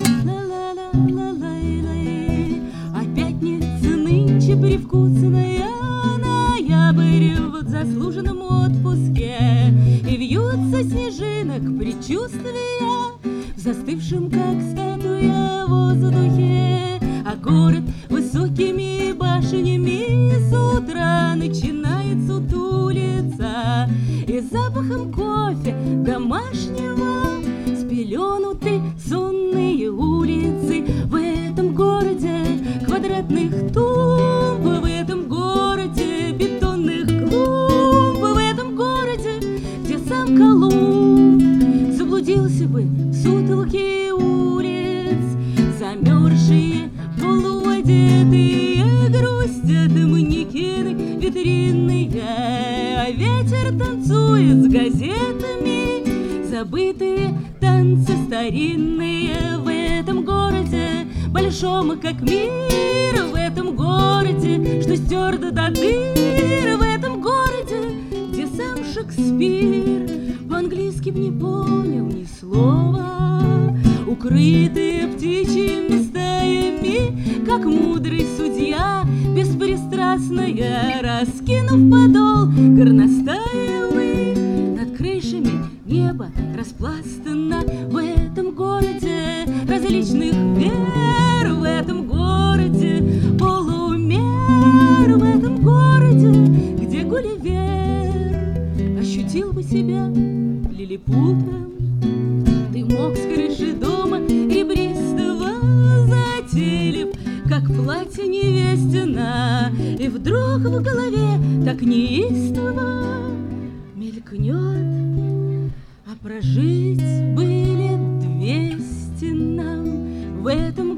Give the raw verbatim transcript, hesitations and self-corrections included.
Ла-ла-ла-ла-лай-лай. А пятница нынче привкусная, ноябрь в заслуженном отпуске, и вьются снежинок предчувствия в застывшем, как статуя, воздухе. А город высокими башнями с утра начинает сутулиться, и запахом кофе домашнего спеленуты сонные улицы. В этом городе квадратных тумб, в этом городе бетонных клумб, в этом городе, где сам Колумб заблудился бы в сутолке улиц. Замерзшие, полуодетые, грустят манекены витринные, а ветер танцует с газетами забытые танцы старинные. В этом городе, большом как мир, в этом городе, что стерто до дыр, в этом городе, где сам Шекспир по-английски б не понял ни слова, укрытые птичьими стаями, как мудрый судья, беспристрастная, раскинув подол горностаевый, над крышами небо распластано. В этом городе различных вер, в этом городе полумер, в этом городе, где Гулливер ощутил бы себя лилипутом. Ты мог с крыши дома ребристого зателеп, как платье невестина, и вдруг в голове так неистово мелькнет: а прожить были двести нам в этом